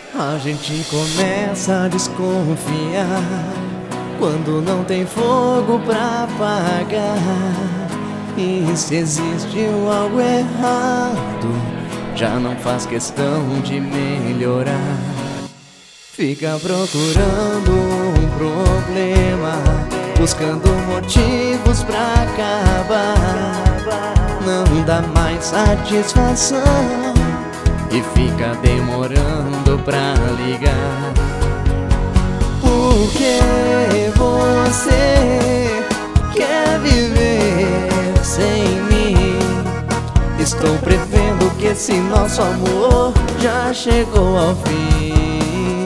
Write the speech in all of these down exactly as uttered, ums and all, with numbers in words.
A gente começa a desconfiar quando não tem fogo pra apagar. E se existe algo errado, já não faz questão de melhorar. Fica procurando um problema, buscando motivos pra acabar. Não dá mais satisfação e fica demorando pra ligar. Por que você quer viver sem mim? Estou prevendo que esse nosso amor já chegou ao fim.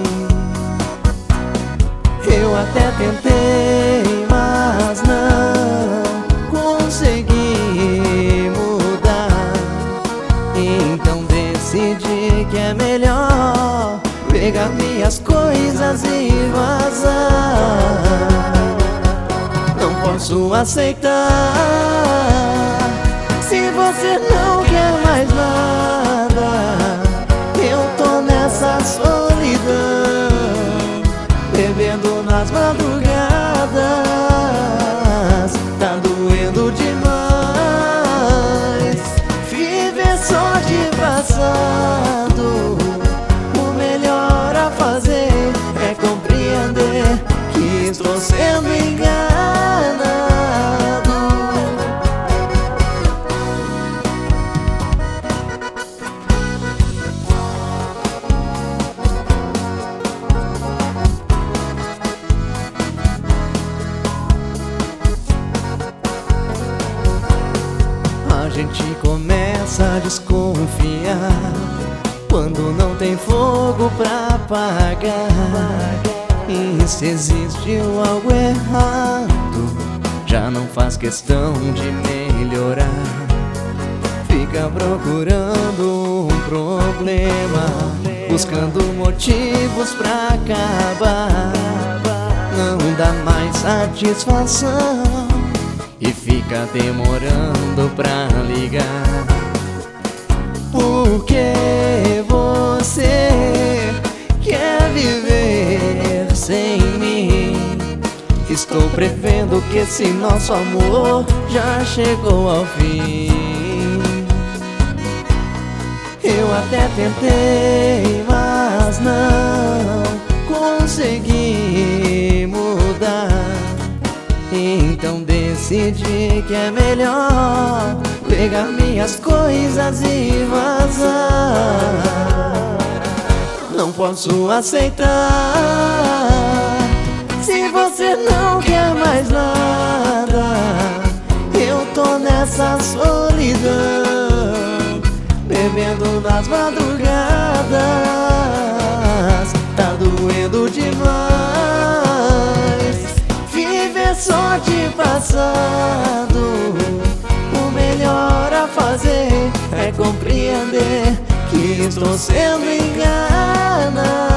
Eu até tentei, mas não consegui mudar. Então decidi que é melhor pegar minhas coisas e vazar. Não posso aceitar se você não quer mais nada. Eu tô nessa solidão, bebendo nas madrugadas. Tá doendo demais viver só de passado. O melhor a fazer é compreender que estou sendo enganado. A gente começa a desconfiar quando não tem fogo pra apagar. E se existe algo errado, já não faz questão de melhorar. Fica procurando um problema, buscando motivos pra acabar. Não dá mais satisfação e fica demorando pra ligar. Por que você quer viver sem mim? Estou prevendo que esse nosso amor já chegou ao fim. Eu até tentei, mas não consegui mudar. Então decidi que é melhor pegar minhas coisas e vazar. Não posso aceitar se você não quer mais nada. Eu tô nessa solidão, bebendo nas madrugadas. Tá doendo demais viver só de passado. O melhor a fazer é compreender que estou sendo enganado.